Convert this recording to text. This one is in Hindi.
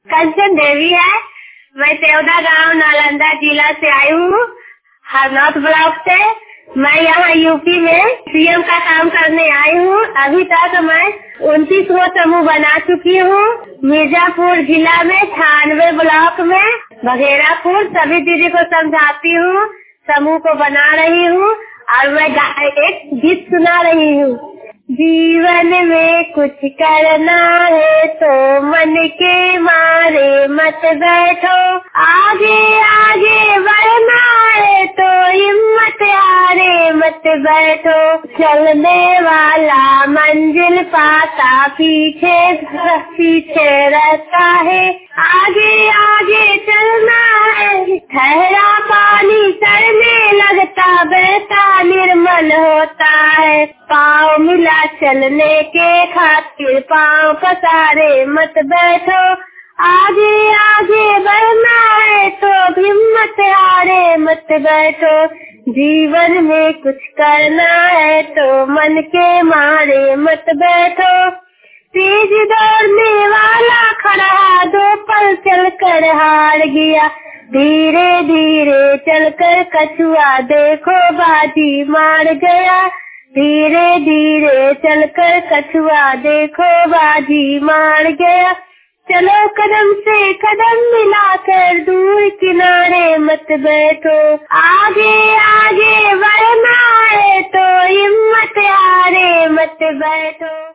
कंचन देवी है। मैं सेवदा गांव नालंदा जिला से आई हूँ, हरनौत ब्लॉक से। मैं यहाँ यूपी में सीएम का काम करने आई हूँ। अभी तक मैं 29 गो समूह बना चुकी हूँ। मिर्जापुर जिला में 98 ब्लॉक में बघेरापुर सभी दीदी को समझाती हूँ, समूह को बना रही हूँ और मैं एक गीत सुना रही हूँ। जीवन में कुछ करना है तो मन के मारे मत बैठो, आगे आगे बढ़ना है तो हिम्मत हारे मत बैठो। चलने वाला मंजिल पाता पीछे पीछे रहता है, आगे आगे चलना है। ठहरा पानी चढ़ने लगता बहता निर्मल होता है। पाँव मिला चलने के खातिर पाँव पसारे मत बैठो, आगे आगे बढ़ना है तो हिम्मत हारे मत बैठो। जीवन में कुछ करना है तो मन के मारे मत बैठो। तेज दौड़ने वाला खड़ा 2 पल चलकर हार गया, धीरे धीरे चलकर कछुआ देखो बाजी मार गया। धीरे धीरे चलकर कछुआ देखो बाजी मार गया। चलो कदम से कदम मिलाकर दूर किनारे मत बैठो, आगे आगे बढ़ना है तो हिम्मत हारे मत बैठो।